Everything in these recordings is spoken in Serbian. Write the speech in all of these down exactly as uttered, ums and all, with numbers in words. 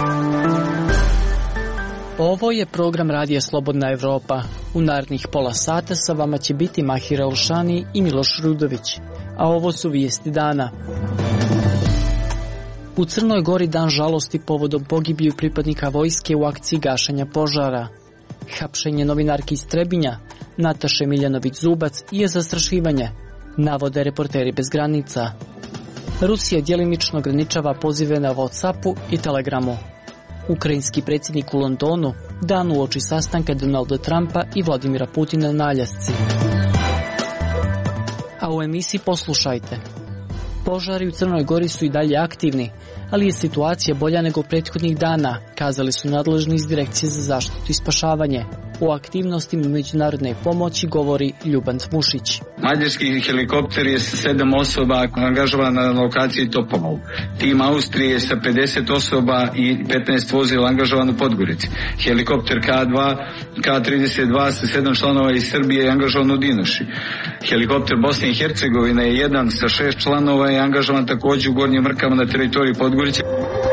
Ovo je program Radija Slobodna Evropa. U narednih pola sata sa vama će biti Mahir Alšani i Miloš Rudović. A ovo su vijesti dana. U Crnoj Gori dan žalosti povodom pogibiju pripadnika vojske u akciji gašenja požara. Hapšenje novinarki iz Trebinja, Nataše Miljanović-Zubac je zastrašivanje, navode Reporteri bez granica. Rusija djelimično ograničava pozive na WhatsAppu i Telegramu. Ukrajinski predsjednik u Londonu dan uoči sastanka Donalda Trumpa i Vladimira Putina na Aljasci. A u emisiji poslušajte. Požari u Crnoj Gori su i dalje aktivni, ali je situacija bolja nego prethodnih dana, kazali su nadležni iz Direkcije za zaštitu i spašavanje. O aktivnostima međunarodne pomoći govori Ljuban Mušić. Mađarski helikopter je sa sedam osoba angažovan na lokaciji Topolov. Tim Austrije sa pedeset osoba i petnaest vozila angažovan u Podgorici. Helikopter K dva, K trideset dva sa sedam članova iz Srbije je angažovan u Dinoši. Helikopter Bosne i Hercegovine je jedan sa šest članova i angažovan također u Gornjim Mrkama na teritoriji Podgorice.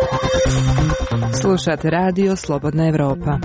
Slušate Radio Slobodna Evropa.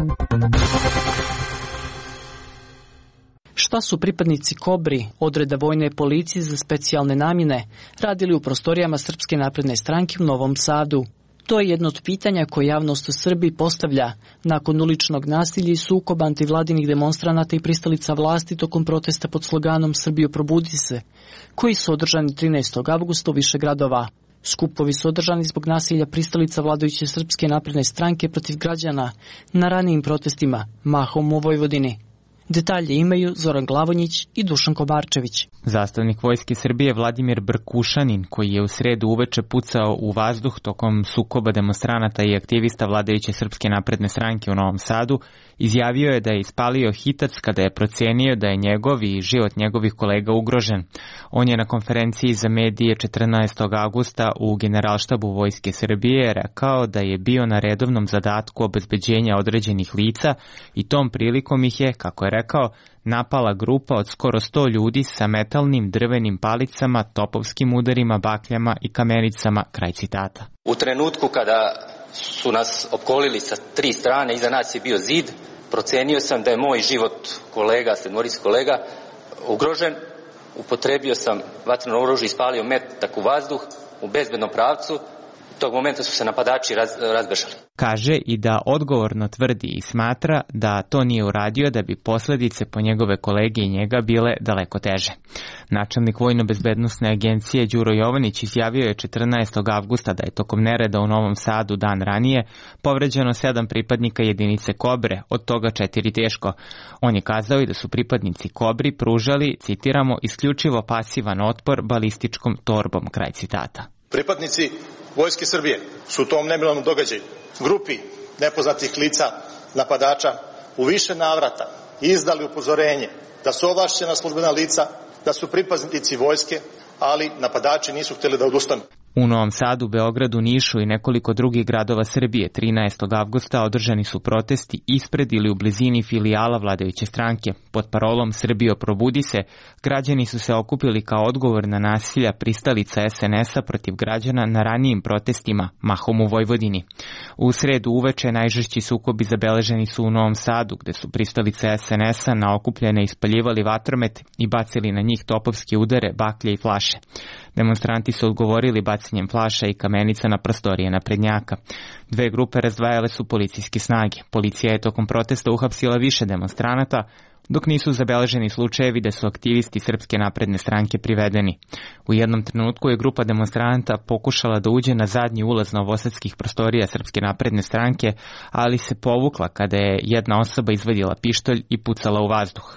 Šta su pripadnici Kobri, odreda vojne policije za specijalne namjene, radili u prostorijama Srpske napredne stranke u Novom Sadu? To je jedno od pitanja koje javnost u Srbiji postavlja nakon uličnog nasilja i sukoba antivladinih demonstranata i pristalica vlasti tokom protesta pod sloganom Srbijo probudi se, koji su održani trinaestog avgusta u više gradova. Skupovi su održani zbog nasilja pristalica vladajuće Srpske napredne stranke protiv građana na ranijim protestima, mahom u Vojvodini. Detalje imaju Zoran Glavonjić i Dušan Kobarčević. Zastavnik Vojske Srbije Vladimir Brkušanin, koji je u sredu uveče pucao u vazduh tokom sukoba demonstranata i aktivista vladajuće Srpske napredne stranke u Novom Sadu, izjavio je da je ispalio hitac kada je procenio da je njegov i život njegovih kolega ugrožen. On je na konferenciji za medije četrnaestog avgusta u Generalštabu Vojske Srbije rekao da je bio na redovnom zadatku obezbeđenja određenih lica i tom prilikom ih je, kako je rekao, napala grupa od skoro sto ljudi sa metalnim drvenim palicama, topovskim udarima, bakljama i kamenicama, kraj citata. U trenutku kada su nas opkolili sa tri strane, iza nas je bio zid, procenio sam da je moj život kolega, sedmorici kolega, ugrožen. Upotrebio sam vatreno oružje, ispalio metak u vazduh u bezbednom pravcu. Tog momenta su se napadači raz, razbežali. Kaže i da odgovorno tvrdi i smatra da to nije uradio da bi posljedice po njegove kolege i njega bile daleko teže. Načelnik Vojno-bezbednosne agencije Đuro Jovanić izjavio je četrnaestog avgusta da je tokom nereda u Novom Sadu dan ranije povređeno sedam pripadnika jedinice Kobre, od toga četiri teško. On je kazao i da su pripadnici Kobri pružali, citiramo, isključivo pasivan otpor balističkom torbom, kraj citata. Pripadnici Vojske Srbije su u tom nemilovnom događaju grupi nepoznatih lica napadača u više navrata izdali upozorenje da su ovlašćena službena lica, da su pripadnici vojske, ali napadači nisu htjeli da odustanu. U Novom Sadu, Beogradu, Nišu i nekoliko drugih gradova Srbije trinaestog avgusta održani su protesti ispred ili u blizini filijala vladajuće stranke. Pod parolom Srbijo probudi se, građani su se okupili kao odgovor na nasilja pristalica es en es a protiv građana na ranijim protestima, mahom u Vojvodini. U sredu uveče najžešći sukobi zabeleženi su u Novom Sadu, gde su pristalice es en es a na okupljene ispaljivali vatromet i bacili na njih topovske udare, baklje i flaše. Demonstranti su odgovorili bacanjem flaša i kamenica na prostorije naprednjaka. Dve grupe razdvajale su policijske snage. Policija je tokom protesta uhapsila više demonstranata, dok nisu zabeleženi slučajevi da su aktivisti Srpske napredne stranke privedeni. U jednom trenutku je grupa demonstranata pokušala da uđe na zadnji ulaz novosadskih prostorija Srpske napredne stranke, ali se povukla kada je jedna osoba izvadila pištolj i pucala u vazduh.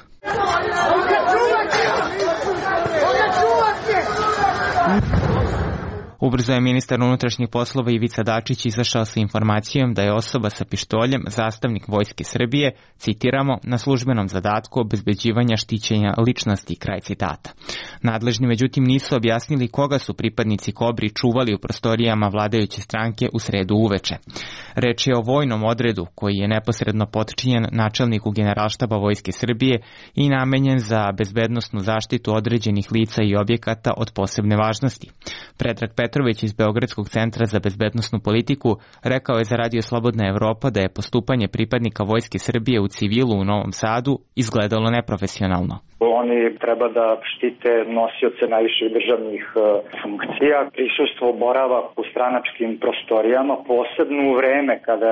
Ubrzo je ministar unutrašnjih poslova Ivica Dačić izašao sa informacijom da je osoba sa pištoljem zastavnik Vojske Srbije, citiramo, na službenom zadatku obezbeđivanja štićenja ličnosti, kraj citata. Nadležni međutim nisu objasnili koga su pripadnici Kobri čuvali u prostorijama vladajuće stranke u sredu uveče. Reč je o vojnom odredu koji je neposredno potčinjen načelniku Generalštaba Vojske Srbije i namenjen za bezbednosnu zaštitu određenih lica i objekata od posebne važnosti. Predrag Petrović, Petrović iz Beogradskog centra za bezbednosnu politiku rekao je za Radio Slobodna Evropa da je postupanje pripadnika Vojske Srbije u civilu u Novom Sadu izgledalo neprofesionalno. Oni treba da štite nosioce najviših državnih funkcija, prisustvo, boravak u stranačkim prostorijama, posebno u vreme kada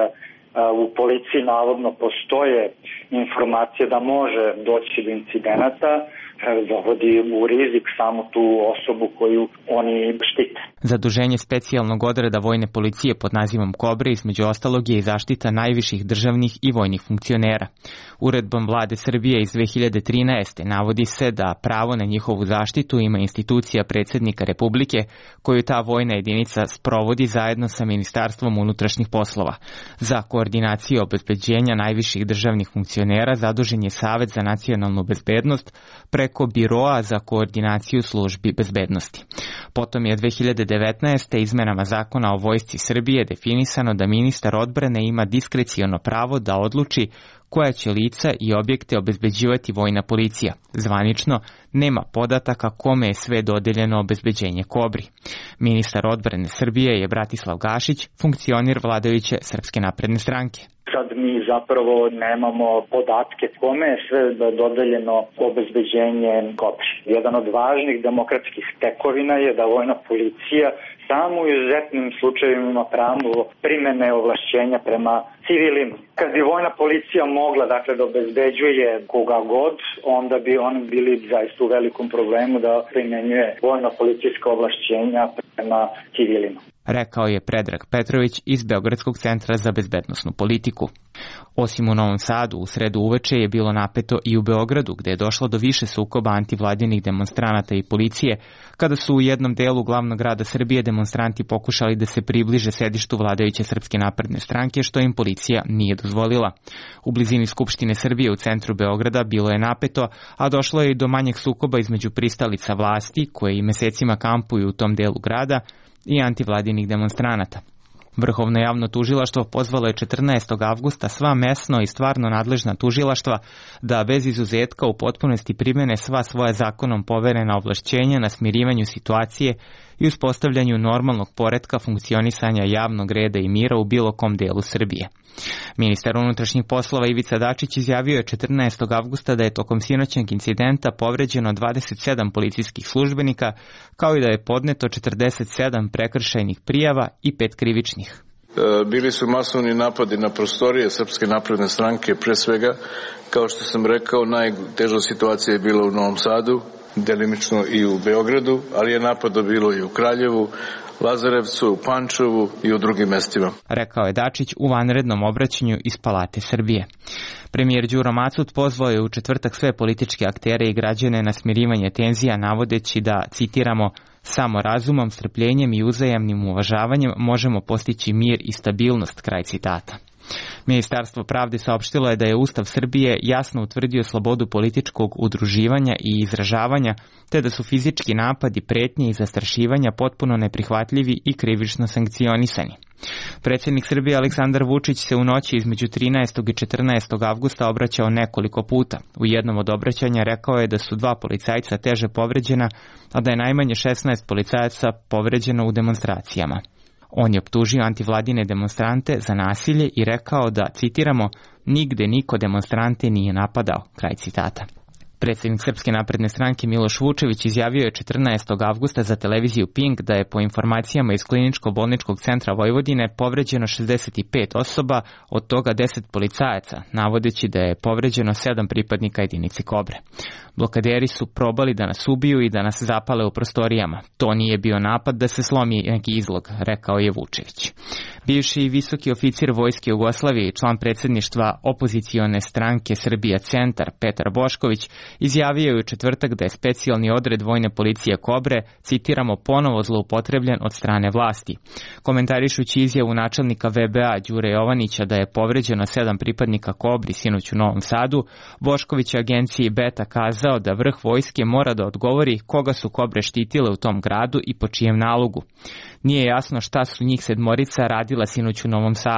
u policiji navodno postoje informacije da može doći do incidenata, dovodi u rizik samo tu osobu koju oni štite. Zaduženje specijalnog odreda vojne policije pod nazivom Kobre između ostalog je i zaštita najviših državnih i vojnih funkcionera. Uredbom vlade Srbije iz dve hiljade trinaeste. navodi se da pravo na njihovu zaštitu ima institucija predsjednika Republike koju ta vojna jedinica sprovodi zajedno sa Ministarstvom unutrašnjih poslova. Za koordinaciju obezbeđenja najviših državnih funkcionera zadužen je Savet za nacionalnu bezbednost preko Biroa za koordinaciju službi bezbednosti. Potom je dve hiljade devetnaeste. izmenama zakona o Vojsci Srbije definisano da ministar odbrane ima diskreciono pravo da odluči koja će lica i objekte obezbeđivati vojna policija. Zvanično nema podataka kome je sve dodeljeno obezbeđenje Kobri. Ministar odbrane Srbije je Bratislav Gašić, funkcioner vladajuće Srpske napredne stranke. Sad mi zapravo nemamo podatke kome je sve dodeljeno obezbeđenje Kobri. Jedan od važnih demokratskih tekovina je da vojna policija samo u izuzetnim slučajevima ima pravo primene ovlašćenja prema civilima. Kad bi vojna policija mogla dakle da obezbeđuje koga god, onda bi oni bili zaista u velikom problemu da primenjuje vojno policijska ovlašćenja prema civilima. Rekao je Predrag Petrović iz Beogradskog centra za bezbednosnu politiku. Osim u Novom Sadu, u sredu uveče je bilo napeto i u Beogradu, gde je došlo do više sukoba antivladinih demonstranata i policije, kada su u jednom delu glavnog grada Srbije demonstranti pokušali da se približe sedištu vladajuće Srpske napredne stranke, što im policija nije dozvolila. U blizini Skupštine Srbije u centru Beograda bilo je napeto, a došlo je i do manjeg sukoba između pristalica vlasti, koje i mesecima kampuju u tom delu grada, i antivladinih demonstranata. Vrhovno javno tužilaštvo pozvalo je četrnaestog avgusta sva mesno i stvarno nadležna tužilaštva da bez izuzetka u potpunosti primene sva svoja zakonom poverena ovlašćenja na smirivanju situacije i uspostavljanju normalnog poretka funkcionisanja javnog reda i mira u bilo kom delu Srbije. Ministar unutrašnjih poslova Ivica Dačić izjavio je četrnaestog avgusta da je tokom sinoćnjeg incidenta povređeno dvadeset sedam policijskih službenika, kao i da je podneto četrdeset sedam prekršajnih prijava i pet krivičnih. Bili su masovni napadi na prostorije Srpske napredne stranke, pre svega, kao što sam rekao, najteža situacija je bila u Novom Sadu, delimično i u Beogradu, ali je napada bilo i u Kraljevu, Lazarevcu, u Pančevu i u drugim mestima. Rekao je Dačić u vanrednom obraćanju iz Palate Srbije. Premijer Đuro Macut pozvao je u četvrtak sve političke aktere i građane na smirivanje tenzija, navodeći da, citiramo, samo razumom, strpljenjem i uzajamnim uvažavanjem možemo postići mir i stabilnost, kraj citata. Ministarstvo pravde saopštilo je da je Ustav Srbije jasno utvrdio slobodu političkog udruživanja i izražavanja, te da su fizički napadi, pretnje i zastrašivanja potpuno neprihvatljivi i krivično sankcionisani. Predsjednik Srbije Aleksandar Vučić se u noći između trinaestog i četrnaestog avgusta obraćao nekoliko puta. U jednom od obraćanja rekao je da su dva policajca teže povređena, a da je najmanje šesnaest policajaca povređeno u demonstracijama. On je optužio antivladine demonstrante za nasilje i rekao da, citiramo, nigde niko demonstrante nije napadao, kraj citata. Predsjednik Srpske napredne stranke Miloš Vučević izjavio je četrnaestog avgusta za televiziju Pink da je po informacijama iz Kliničko-bolničkog centra Vojvodine povređeno šezdeset pet osoba, od toga deset policajaca, navodeći da je povređeno sedam pripadnika jedinice Kobre. Blokaderi su probali da nas ubiju i da nas zapale u prostorijama. To nije bio napad da se slomi neki izlog, rekao je Vučević. Bivši i visoki oficir Vojske Jugoslavije i član predsjedništva opozicione stranke Srbija Centar Petar Bošković izjavio je u četvrtak da je specijalni odred vojne policije Kobre, citiramo, ponovo zloupotrebljen od strane vlasti. Komentarišući izjavu načelnika V B A Đure Jovanića da je povređeno sedam pripadnika Kobri sinoć u Novom Sadu, Bošković je agenciji Beta kazao da vrh vojske mora da odgovori koga su Kobre štitile u tom gradu i po čijem nalogu. Nije jasno šta su njih sedmorica radila sinoć u Novom Sadu.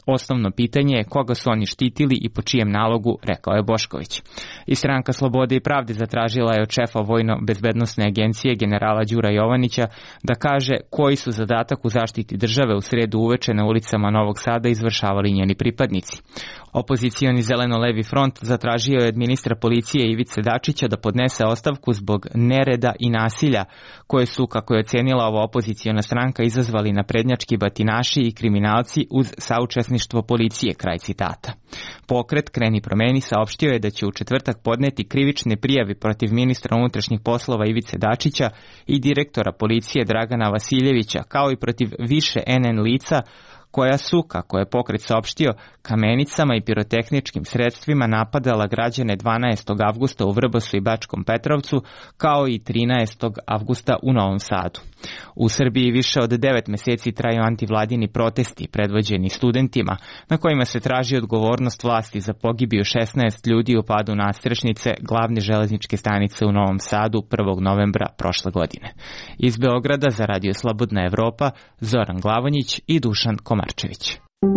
Osnovno pitanje je koga su oni štitili i po čijem nalogu, rekao je Bošković. I Stranka Slobode i pravde zatražila je od šefa Vojno-bezbednosne agencije generala Đura Jovanića da kaže koji su zadatak u zaštiti države u sredu uveče na ulicama Novog Sada izvršavali njeni pripadnici. Opozicioni Zeleno-levi front zatražio je od ministra policije Ivice Dačića da podnese ostavku zbog nereda i nasilja koje su, kako je ocenila ova opoziciona stranka, izazvali naprednjački batinaši i kriminalci uz saučesništvo policije, kraj citata. Pokret Kreni promeni saopštio je da će u četvrtak podneti krivične prijave protiv ministra unutrašnjih poslova Ivice Dačića i direktora policije Dragana Vasiljevića, kao i protiv više en en lica koja su, kako je pokret saopštio, kamenicama i pirotehničkim sredstvima napadala građane dvanaestog avgusta u Vrbasu i Bačkom Petrovcu, kao i trinaestog avgusta u Novom Sadu. U Srbiji više od devet meseci traju antivladini protesti predvođeni studentima, na kojima se traži odgovornost vlasti za pogibiju šesnaest ljudi u padu nastrešnice glavne železničke stanice u Novom Sadu prvog novembra prošle godine. Iz Beograda za Radio Slobodna Evropa, Zoran Glavonjić i Dušan Komarčević.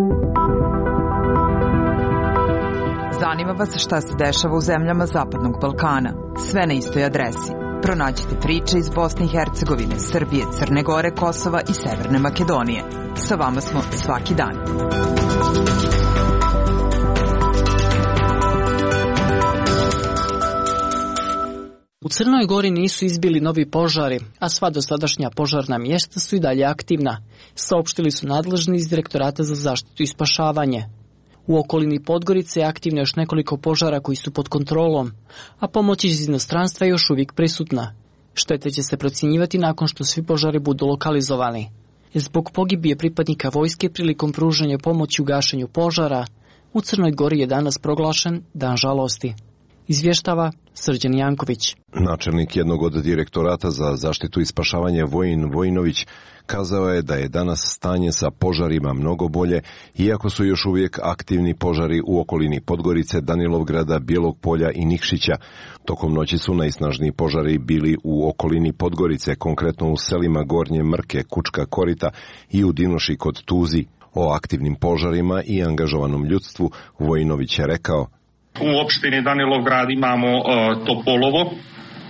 Zanima vas šta se dešava u zemljama Zapadnog Balkana? Sve na istoj adresi. Pronađite priče iz Bosne i Hercegovine, Srbije, Crne Gore, Kosova i Severne Makedonije. Sa vama smo svaki dan. U Crnoj Gori nisu izbili novi požari, a sva dosadašnja požarna mjesta su i dalje aktivna, saopštili su nadležni iz Direktorata za zaštitu i spašavanje. U okolini Podgorice je aktivno još nekoliko požara koji su pod kontrolom, a pomoć iz inostranstva je još uvijek prisutna. Štete će se procjenjivati nakon što svi požari budu lokalizovani. Zbog pogibije pripadnika vojske prilikom pružanja pomoći u gašenju požara, u Crnoj Gori je danas proglašen Dan žalosti. Izvještava Srđan Janković. Načelnik jednog od direktorata za zaštitu i spašavanje Vojin Vojinović kazao je da je danas stanje sa požarima mnogo bolje, iako su još uvijek aktivni požari u okolini Podgorice, Danilovgrada, Bijelog Polja i Nikšića. Tokom noći su najsnažniji požari bili u okolini Podgorice, konkretno u selima Gornje Mrke, Kučka Korita i u Dinoši kod Tuzi. O aktivnim požarima i angažovanom ljudstvu Vojinović je rekao: U opštini Danilovgrad imamo uh, Topolovo, uh,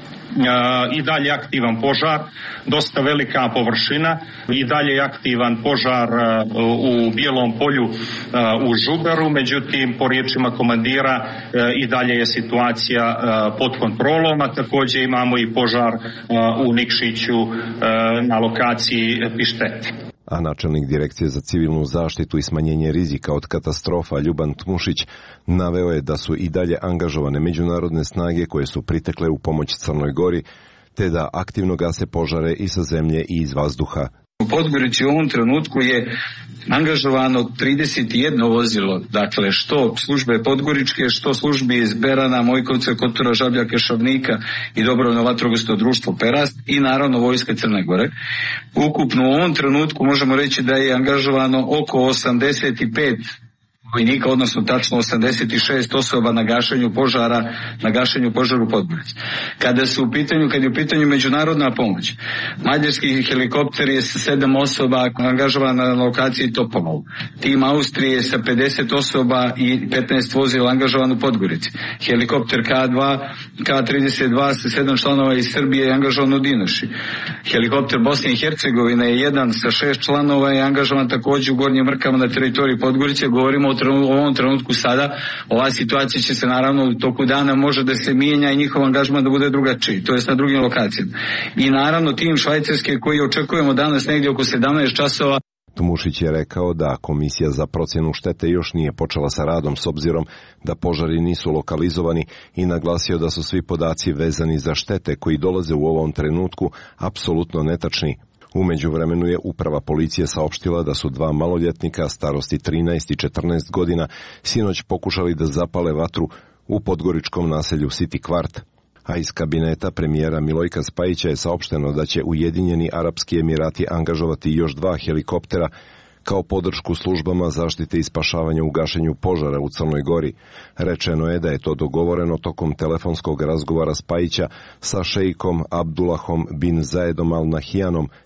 i dalje aktivan požar, dosta velika površina, i dalje aktivan požar uh, u Bijelom Polju, uh, u Žuberu, međutim po riječima komandira uh, i dalje je situacija uh, pod kontrolom, a također imamo i požar uh, u Nikšiću uh, na lokaciji Pištete. A načelnik Direkcije za civilnu zaštitu i smanjenje rizika od katastrofa Ljuban Tmušić naveo je da su i dalje angažovane međunarodne snage koje su pritekle u pomoć Crnoj Gori, te da aktivno gase požare i sa zemlje i iz vazduha. U Podgorici u ovom trenutku je angažovano trideset jedno vozilo, dakle što službe podgoričke, što službe iz Berana, Mojkovca, Kotora, Žabljaka, Šavnika i Dobrovoljno vatrogasno društvo Perast i naravno Vojska Crne Gore. Ukupno u ovom trenutku možemo reći da je angažovano oko osamdeset pet vojnika, odnosno tačno osamdeset šest osoba na gašenju požara, na gašenju požaru u Podgorici. Kada su u pitanju, kad je u pitanju međunarodna pomoć, mađarski helikopter je sa sedam osoba angažovan na lokaciji Topolov. Tim Austrije sa pedeset osoba i petnaest vozila angažovan u Podgorici. Helikopter K dva, K trideset dva sa sedam članova iz Srbije je angažovan u Dinoši. Helikopter Bosne i Hercegovine je jedan sa šest članova je angažovan također u Gornjim Mrkama na teritoriji Podgorice. Govorimo o u ovom trenutku sada, ova situacija će se naravno u toku dana može da se mijenja i njihov angažman da bude drugačiji, to jest na drugim lokacijama. I naravno tim švajcarske koji očekujemo danas negdje oko sedamnaest časova. Tumušić je rekao da Komisija za procjenu štete još nije počela sa radom s obzirom da požari nisu lokalizovani i naglasio da su svi podaci vezani za štete koji dolaze u ovom trenutku apsolutno netačni. U međuvremenu je uprava policije saopštila da su dva maloljetnika starosti trinaest i četrnaest godina sinoć pokušali da zapale vatru u podgoričkom naselju City Kvart. A iz kabineta premijera Milojka Spajića je saopšteno da će Ujedinjeni Arapski Emirati angažovati još dva helikoptera kao podršku službama zaštite i spašavanja u gašenju požara u Crnoj Gori. Rečeno je da je to dogovoreno tokom telefonskog razgovora Spajića sa šejkom Abdullahom bin Zaedom al Nahjanom,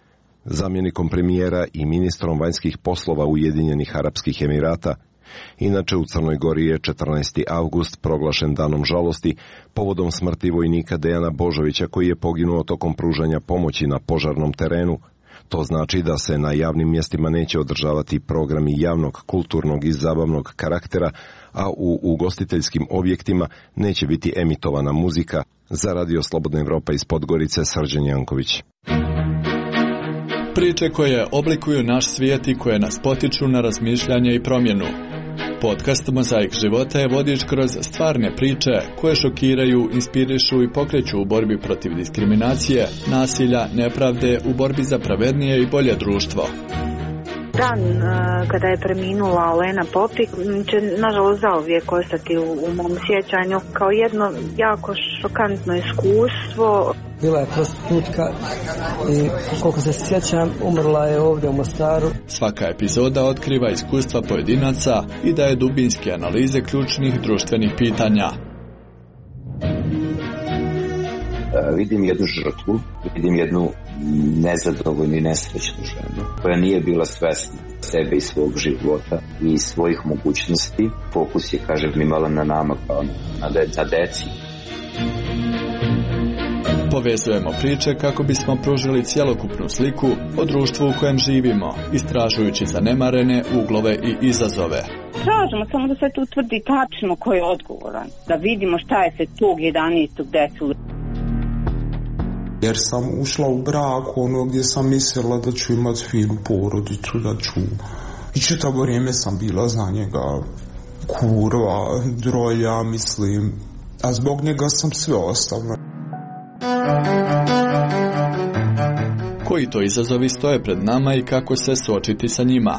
zamjenikom premijera i ministrom vanjskih poslova Ujedinjenih Arapskih Emirata. Inače, u Crnoj Gori je četrnaesti avgust proglašen danom žalosti povodom smrti vojnika Dejana Božovića, koji je poginuo tokom pružanja pomoći na požarnom terenu. To znači da se na javnim mjestima neće održavati programi javnog, kulturnog i zabavnog karaktera, a u ugostiteljskim objektima neće biti emitovana muzika. Za Radio Slobodna Evropa iz Podgorice, Srđan Janković. Priče koje oblikuju naš svijet i koje nas potiču na razmišljanje i promjenu. Podcast Mozaik života je vodič kroz stvarne priče koje šokiraju, inspirišu i pokreću u borbi protiv diskriminacije, nasilja, nepravde, u borbi za pravednije i bolje društvo. Dan kada je preminula Olena Popik će nažalost zauvijek ostati u, u mom sjećanju kao jedno jako šokantno iskustvo. Bila je prostitutka i koliko se sjećam umrla je ovdje u Mostaru. Svaka epizoda otkriva iskustva pojedinaca i daje dubinske analize ključnih društvenih pitanja. Vidim jednu žrtvu, vidim jednu nezadovoljnu i nesrećnu ženu koja nije bila svesna sebe i svog života i svojih mogućnosti. Fokus je, kažem, imala na nama kao na, de, na deci. Povezujemo priče kako bismo pružili cjelokupnu sliku o društvu u kojem živimo, istražujući zanemarene uglove i izazove. Tražimo samo da se tu utvrdi tačno ko je odgovoran, da vidimo šta je se tog jedanaestog desilo. Jer sam ušla u brak ono gdje sam mislila da ću imati finu porodicu, da ću... I čitavo vrijeme sam bila za njega kurva, drolja, mislim, a zbog njega sam sve ostavila. Koji to izazovi stoje pred nama i kako se suočiti sa njima?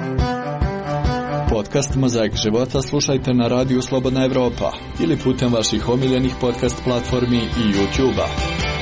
Podcast Mozaik života slušajte na radiju Slobodna Evropa ili putem vaših omiljenih podcast platformi i YouTube-a.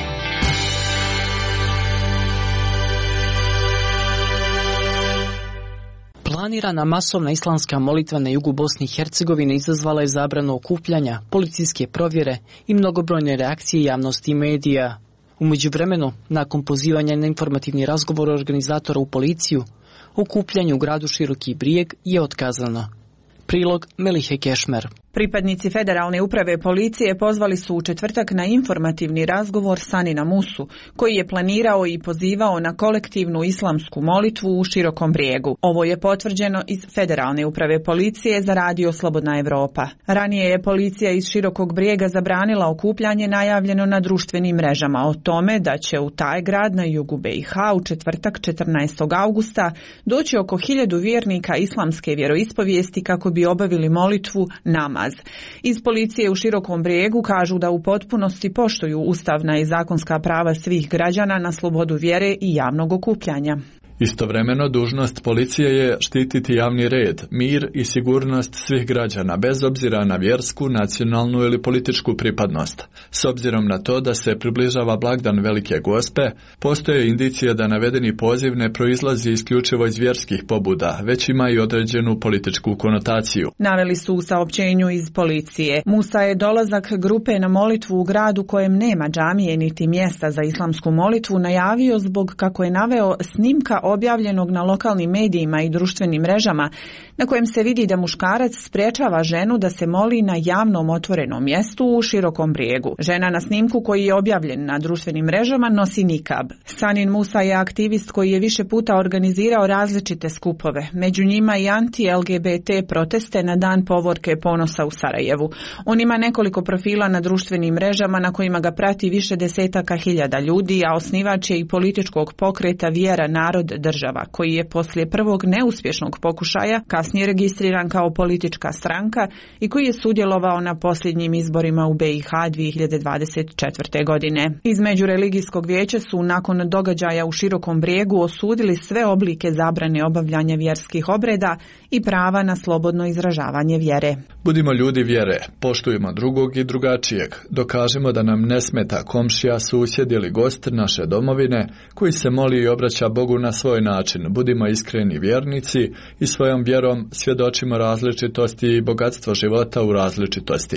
Planirana masovna islamska molitva na jugu Bosne i Hercegovine izazvala je zabranu okupljanja, policijske provjere i mnogobrojne reakcije javnosti i medija. U međuvremenu, nakon pozivanja na informativni razgovor organizatora u policiju, okupljanje u gradu Široki Brijeg je otkazano. Prilog Melihe Kešmer. Pripadnici Federalne uprave policije pozvali su u četvrtak na informativni razgovor Sanina Musu, koji je planirao i pozivao na kolektivnu islamsku molitvu u Širokom Brijegu. Ovo je potvrđeno iz Federalne uprave policije za Radio Slobodna Evropa. Ranije je policija iz Širokog Brijega zabranila okupljanje najavljeno na društvenim mrežama o tome da će u taj grad na jugu B i H u četvrtak četrnaestog avgusta doći oko hiljadu vjernika islamske vjeroispovijesti kako bi obavili molitvu namaz. Iz policije u Širokom Brijegu kažu da u potpunosti poštuju ustavna i zakonska prava svih građana na slobodu vjere i javnog okupljanja. Istovremeno, dužnost policije je štititi javni red, mir i sigurnost svih građana, bez obzira na vjersku, nacionalnu ili političku pripadnost. S obzirom na to da se približava blagdan Velike Gospe, postoje indicije da navedeni poziv ne proizlazi isključivo iz vjerskih pobuda, već ima i određenu političku konotaciju. Naveli su u saopćenju iz policije. Musa je dolazak grupe na molitvu u gradu kojem nema džamije niti mjesta za islamsku molitvu najavio zbog, kako je naveo, snimka objavljenog na lokalnim medijima i društvenim mrežama, na kojem se vidi da muškarac sprječava ženu da se moli na javnom otvorenom mjestu u Širokom Brijegu. Žena na snimku koji je objavljen na društvenim mrežama nosi nikab. Sanin Musa je aktivist koji je više puta organizirao različite skupove, među njima i anti-L G B T proteste na dan povorke ponosa u Sarajevu. On ima nekoliko profila na društvenim mrežama na kojima ga prati više desetaka hiljada ljudi, a osnivač je i političkog pokreta Vjera, narod, država, koji je poslije prvog neuspješnog pokušaja kasnije registriran kao politička stranka i koji je sudjelovao na posljednjim izborima u B i H dvije hiljade dvadeset četvrte. godine. Između religijskog vijeća su nakon događaja u Širokom Brijegu osudili sve oblike zabrane obavljanja vjerskih obreda i prava na slobodno izražavanje vjere. Budimo ljudi vjere, poštujemo drugog i drugačijeg, dokažimo da nam ne smeta komšija, susjed ili gost naše domovine koji se moli i obraća Bogu na svoj način. Budimo iskreni vjernici i svojom vjerom svjedočimo različitosti i bogatstvo života u različitosti.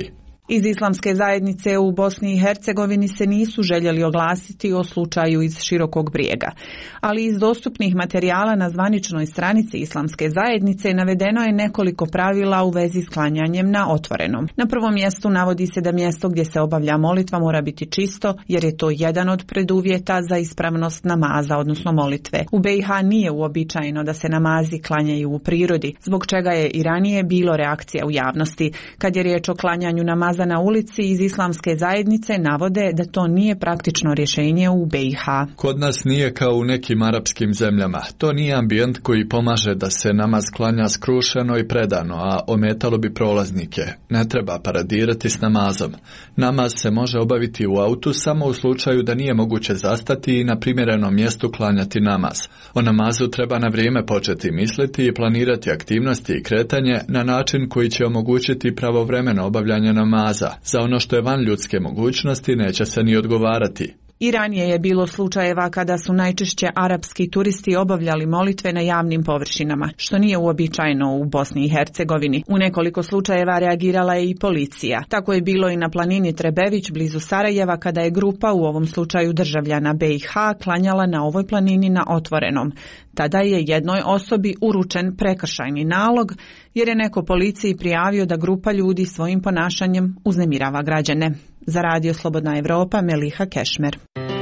Iz islamske zajednice u Bosni i Hercegovini se nisu željeli oglasiti o slučaju iz Širokog Brijega, ali iz dostupnih materijala na zvaničnoj stranici islamske zajednice navedeno je nekoliko pravila u vezi s klanjanjem na otvorenom. Na prvom mjestu navodi se da mjesto gdje se obavlja molitva mora biti čisto, jer je to jedan od preduvjeta za ispravnost namaza, odnosno molitve. U B i H nije uobičajeno da se namazi klanjaju u prirodi, zbog čega je i ranije bilo reakcija u javnosti. Kad je riječ o klanjanju namaza na ulici, iz islamske zajednice navode da to nije praktično rješenje u B i H. Kod nas nije kao u nekim arapskim zemljama. To nije ambijent koji pomaže da se namaz klanja skrušeno i predano, a ometalo bi prolaznike. Ne treba paradirati s namazom. Namaz se može obaviti u autu samo u slučaju da nije moguće zastati i na primjerenom mjestu klanjati namaz. O namazu treba na vrijeme početi misliti i planirati aktivnosti i kretanje na način koji će omogućiti pravovremeno obavljanje namaza. Za ono što je van ljudske mogućnosti neće se ni odgovarati. I ranije je bilo slučajeva kada su najčešće arapski turisti obavljali molitve na javnim površinama, što nije uobičajeno u Bosni i Hercegovini. U nekoliko slučajeva reagirala je i policija. Tako je bilo i na planini Trebević blizu Sarajeva kada je grupa, u ovom slučaju državljana B i H, klanjala na ovoj planini na otvorenom. Tada je jednoj osobi uručen prekršajni nalog jer je neko policiji prijavio da grupa ljudi svojim ponašanjem uznemirava građane. Za Radio Slobodna Evropa, Meliha Kešmer.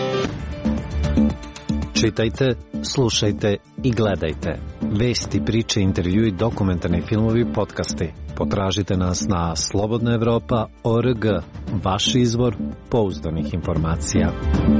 Čitajte, slušajte i gledajte. Vesti, priče, intervjui, dokumentarni filmovi, podcasti. Potražite nas na slobodna evropa tačka org, vaš izvor pouzdanih informacija.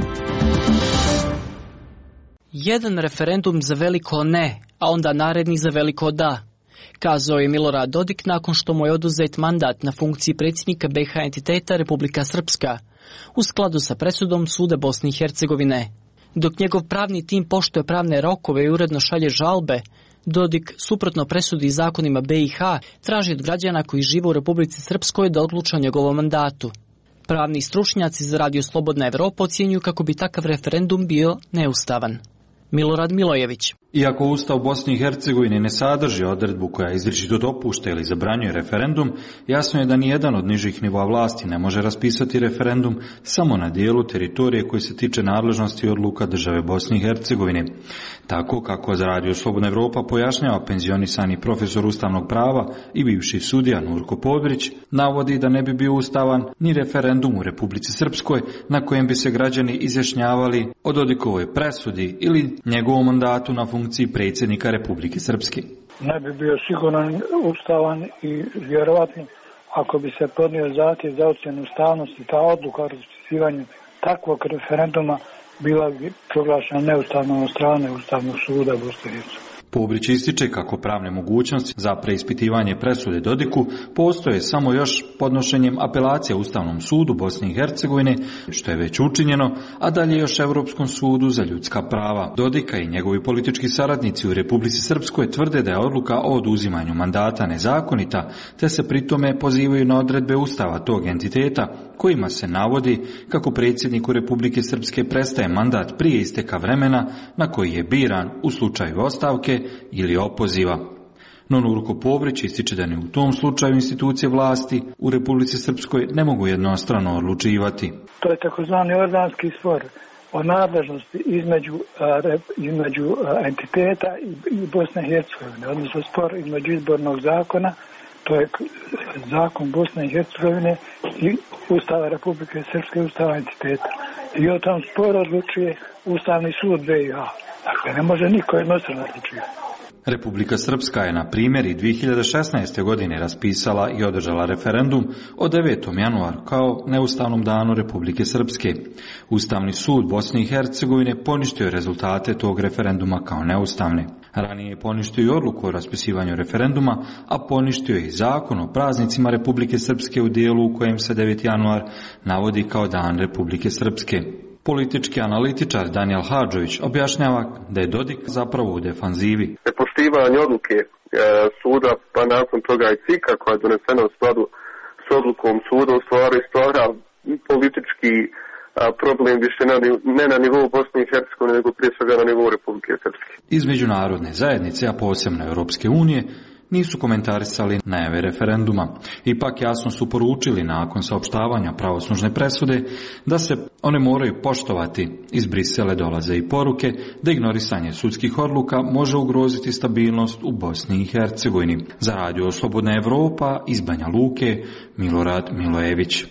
Jedan referendum za veliko ne, a onda naredni za veliko da, kazao je Milorad Dodik nakon što mu je oduzet mandat na funkciji predsjednika B i H entiteta Republika Srpska, u skladu sa presudom Suda Bosne i Hercegovine. Dok njegov pravni tim poštuje pravne rokove i uredno šalje žalbe, Dodik, suprotno presudi i zakonima B i H, traži od građana koji žive u Republici Srpskoj da odluče o njegovom mandatu. Pravni stručnjaci za Radio Slobodna Evropa ocjenjuju kako bi takav referendum bio neustavan. Milorad Milojević. Iako Ustav Bosne i Hercegovine ne sadrži odredbu koja izričito dopušta ili zabranjuje referendum, jasno je da nijedan od nižih nivoa vlasti ne može raspisati referendum samo na dijelu teritorije koji se tiče nadležnosti i odluka države Bosne i Hercegovine. Tako kako za Radio Slobodna Evropa pojašnjava penzionisani profesor ustavnog prava i bivši sudija Nurko Podbrić, navodi da ne bi bio ustavan ni referendum u Republici Srpskoj na kojem bi se građani izjašnjavali o Dodikovoj presudi ili njegovom mandatu na funkciji predsjednika Republike Srpske. Ne bi bio siguran ustavan i vjerovatno ako bi se podnio zahtjev za ocjenu ustavnosti, ta odluka o raspisivanju takvog referenduma bila bi proglašena neustavnom od strane Ustavnog suda Bosne i Hercegovine. Pobrić ističe kako pravne mogućnosti za preispitivanje presude Dodiku postoje samo još podnošenjem apelacije Ustavnom sudu Bosne i Hercegovine, što je već učinjeno, a dalje još Europskom sudu za ljudska prava. Dodika i njegovi politički saradnici u Republici Srpskoj tvrde da je odluka o oduzimanju mandata nezakonita, te se pritome pozivaju na odredbe Ustava tog entiteta, kojima se navodi kako predsjedniku Republike Srpske prestaje mandat prije isteka vremena na koji je biran u slučaju ostavke ili opoziva. No Nurko Pobrić ističe da ni u tom slučaju institucije vlasti u Republici Srpskoj ne mogu jednostrano odlučivati. To je takozvani organski spor o nadležnosti između, između entiteta i Bosne i Hercegovine, odnosno spor između izbornog zakona, to je zakon Bosne i Hercegovine i Ustava Republike Srpske, Ustava entiteta. I o tom sporu odlučuje Ustavni sud B i H. Dakle, ne može niko jednostrano odlučivati. Republika Srpska je na primjer i dvije hiljade šesnaeste. godine raspisala i održala referendum o devetom januaru kao neustavnom danu Republike Srpske. Ustavni sud Bosne i Hercegovine poništio je rezultate tog referenduma kao neustavne. Ranije je poništio i odluku o raspisivanju referenduma, a poništio je i zakon o praznicima Republike Srpske u dijelu u kojem se deveti januar navodi kao dan Republike Srpske. Politički analitičar Daniel Hadžović objašnjava da je Dodik zapravo u defanzivi. Nepoštivanje odluke e, suda, pa nakon toga i C I K-a koja je donesena u skladu s odlukom suda, u stvari stvara politički a, problem više na, ne na nivou Bosne i Hercegovine, nego prije svega na nivou Republike Srpske. Iz međunarodne zajednice, a posebno Europske unije, nisu komentarisali najave referenduma. Ipak jasno su poručili nakon saopštavanja pravosnažne presude da se one moraju poštovati. Iz Brisela dolaze i poruke da ignorisanje sudskih odluka može ugroziti stabilnost u Bosni i Hercegovini. Za Radio Slobodna Evropa iz Banja Luke, Milorad Milojević.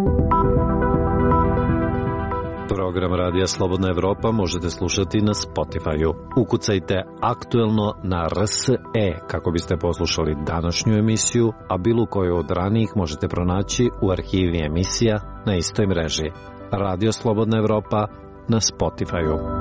Program Radija Slobodna Evropa možete slušati na Spotify-u. Ukucajte aktuelno na R S E kako biste poslušali današnju emisiju, a bilo koju od ranijih možete pronaći u arhivi emisija na istoj mreži. Radio Slobodna Evropa na Spotify-u.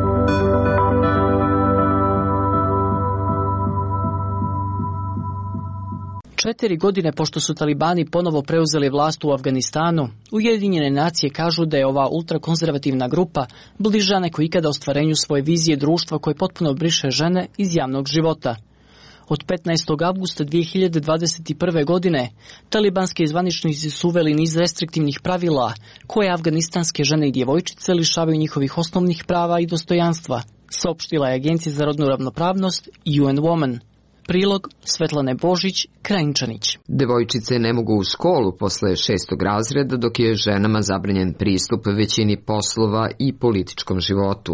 Četiri godine pošto su talibani ponovo preuzeli vlast u Afganistanu, Ujedinjene nacije kažu da je ova ultrakonzervativna grupa bliža nego ikada ostvarenju svoje vizije društva koje potpuno briše žene iz javnog života. Od petnaestog avgusta dvije hiljade dvadeset prve. godine talibanski zvaničnici su uveli niz restriktivnih pravila koje afganistanske žene i djevojčice lišavaju njihovih osnovnih prava i dostojanstva, saopštila je Agencija za rodnu ravnopravnost U N Women. Prilog Svetlane Božić, Krajinčanić. Devojčice ne mogu u školu posle šestog razreda, dok je ženama zabranjen pristup većini poslova i političkom životu.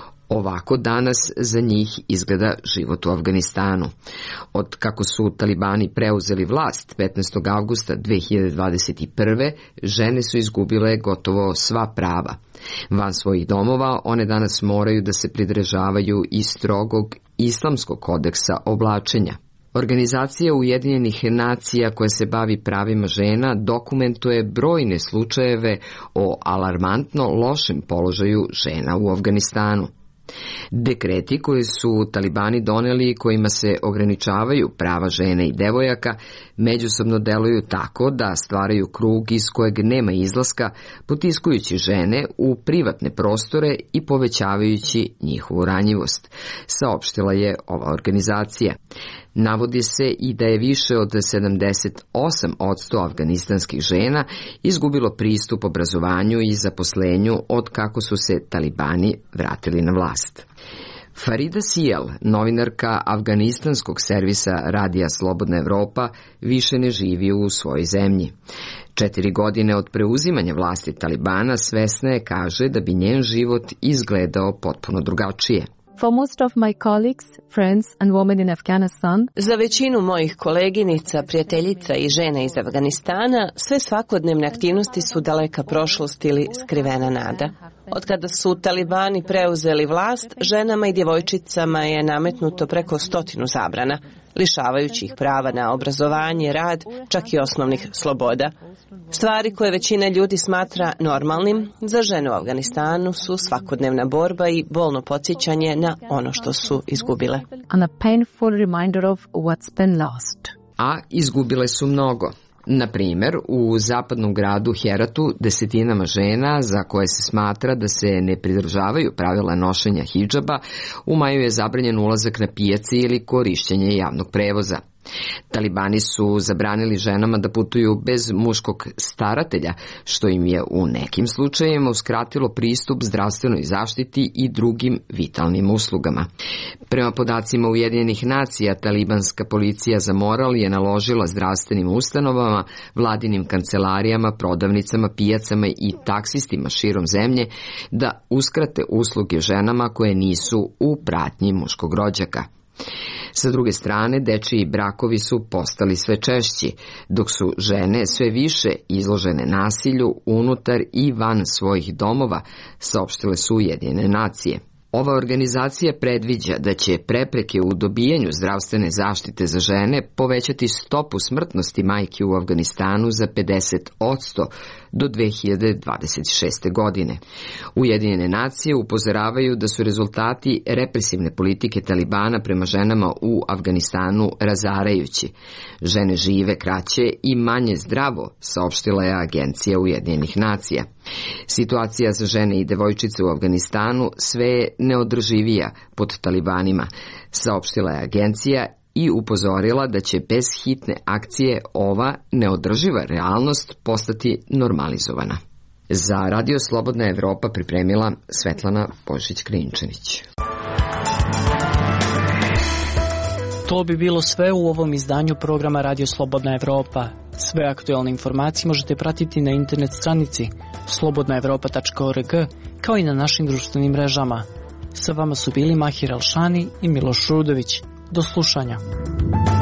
Ovako danas za njih izgleda život u Afganistanu. Od kako su talibani preuzeli vlast petnaestog avgusta dvije hiljade dvadeset prve. žene su izgubile gotovo sva prava. Van svojih domova one danas moraju da se pridržavaju i strogog islamskog kodeksa oblačenja. Organizacija Ujedinjenih nacija koja se bavi pravima žena dokumentuje brojne slučajeve o alarmantno lošem položaju žena u Afganistanu. Dekreti koje su talibani doneli kojima se ograničavaju prava žena i devojaka međusobno deluju tako da stvaraju krug iz kojeg nema izlaska, potiskujući žene u privatne prostore i povećavajući njihovu ranjivost, saopštila je ova organizacija. Navodi se i da je više od sedamdeset osam posto afganistanskih žena izgubilo pristup obrazovanju i zaposlenju od kako su se talibani vratili na vlast. Farida Sijel, novinarka afganistanskog servisa Radija Slobodna Evropa, više ne živi u svojoj zemlji. Četiri godine od preuzimanja vlasti talibana svesna je, kaže, da bi njen život izgledao potpuno drugačije. For most of my colleagues, friends and women in Afghanistan, za većinu mojih koleginica, prijateljica i žena iz Afganistana, sve svakodnevne aktivnosti su daleka prošlost ili skrivena nada. Od kada su talibani preuzeli vlast, ženama i djevojčicama je nametnuto preko stotinu zabrana, lišavajući ih prava na obrazovanje, rad, čak i osnovnih sloboda. Stvari koje većina ljudi smatra normalnim, za žene u Afganistanu su svakodnevna borba i bolno podsjećanje na ono što su izgubile. And a painful reminder of what's been lost. A izgubile su mnogo. Na primjer, u zapadnom gradu Heratu desetinama žena za koje se smatra da se ne pridržavaju pravila nošenja hidžaba, u maju je zabranjen ulazak na pijace ili korišćenje javnog prevoza. Talibani su zabranili ženama da putuju bez muškog staratelja, što im je u nekim slučajevima uskratilo pristup zdravstvenoj zaštiti i drugim vitalnim uslugama. Prema podacima Ujedinjenih nacija, talibanska policija za moral je naložila zdravstvenim ustanovama, vladinim kancelarijama, prodavnicama, pijacama i taksistima širom zemlje da uskrate usluge ženama koje nisu u pratnji muškog rođaka. Sa druge strane, dečiji brakovi su postali sve češći, dok su žene sve više izložene nasilju unutar i van svojih domova, saopštile su Ujedinjene nacije. Ova organizacija predviđa da će prepreke u dobijanju zdravstvene zaštite za žene povećati stopu smrtnosti majki u Afganistanu za pedeset posto do dve hiljade dvadeset šeste. godine. Ujedinjene nacije upozoravaju da su rezultati represivne politike talibana prema ženama u Afganistanu razarajući. Žene žive kraće i manje zdravo, saopštila je Agencija Ujedinjenih nacija. Situacija za žene i devojčice u Afganistanu sve je neodrživija pod talibanima, saopštila je agencija i upozorila da će bez hitne akcije ova neodrživa realnost postati normalizovana. Za Radio Slobodna Evropa pripremila Svetlana Božić-Krajinčanić. To bi bilo sve u ovom izdanju programa Radio Slobodna Evropa. Sve aktualne informacije možete pratiti na internet stranici slobodna evropa tačka org kao i na našim društvenim mrežama. Sa vama su bili Mahir Alšani i Miloš Rudović. Do slušanja.